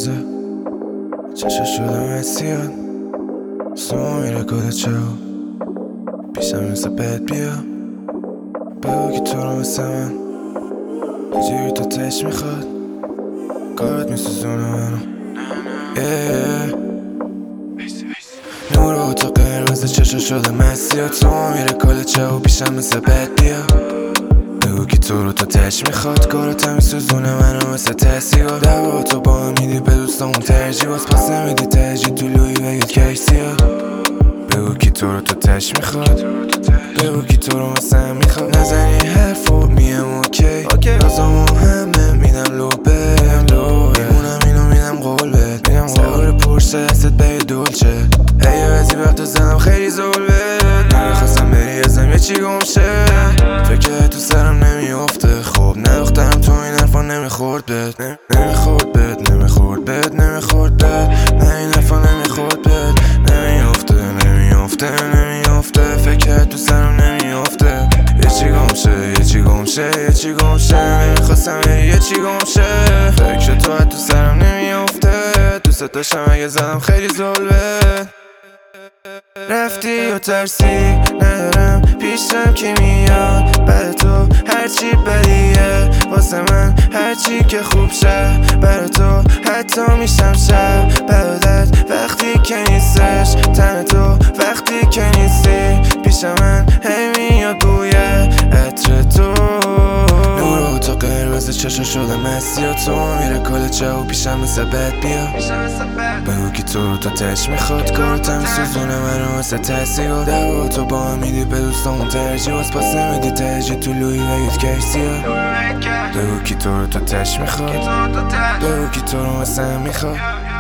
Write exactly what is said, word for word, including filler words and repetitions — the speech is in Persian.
میندازه، چشا شدم اسیاد سوما میره کل چو پیشم مثل بد بیا بگو که تو رو مثل من یه جوری تو تش میخواد کارت میسوزونه منو نور اتاق قرمز چشا شده مسیاد سوما میره کل چو پیشم مثل بد بیا بگو که تو رو تو تش میخواد کارت هم میسوزونه منو مثل تحصیل دعوا تو با هم میدی به دوستامون ترجیح باز پس نمیدی ترجیح تو لوی بگید کش زیاد بگو که تو رو تو تش میخواد بگو که تو رو مثل هم میخواد نزنی حرف و میم اوکی رازامو همه میدم لو به میمونم اینو میدم قول بهت سوار پرسه دستت به دولچه ای بعضی وقتا زنم خیلی زول بهت نمیخواستم بری ازم یه چی گم شه فکر تو سرم نمیافته خب نوختم تو این حرفا نمیخورد بهت نمیخورد بهت نمیخورد بهت نمیخورد بهت نه این حرفا نمیخورد بهت نمیافته نمیافته نمیافته فکر تو سرم نمیافته یه چی گم شه یه چی گم شه یه چی گم شه نمیخواستم بری یه چی گم شه فکر تو تو سرم نمیافته دوست داشتم اگه زدم خیلی زول بهت رفتی و ترسی ندارم پیشم کی میاد بعد تو هرچی بدیه واسه من هرچی که خوب شه برا تو حتی میشم شب برادت وقتی که نیستش تن تو وقتی که نیستی پیش من هی میاد بویه عطر تو نور اتاق قرمز چشا شده مسیاد تو میره کل چو پیشم مثل بد بیا بگو که تو رو تا تش میخواد کارتم میسوزونه منو مثل تحصیل دعوا تو با هم میدی به دوستامون ترجیح باز پس نمیدی ترجیح تو لوی بگید کش زیاد بگو که تو رو تا تش میخواد بگو که تو رو مثل هم میخواد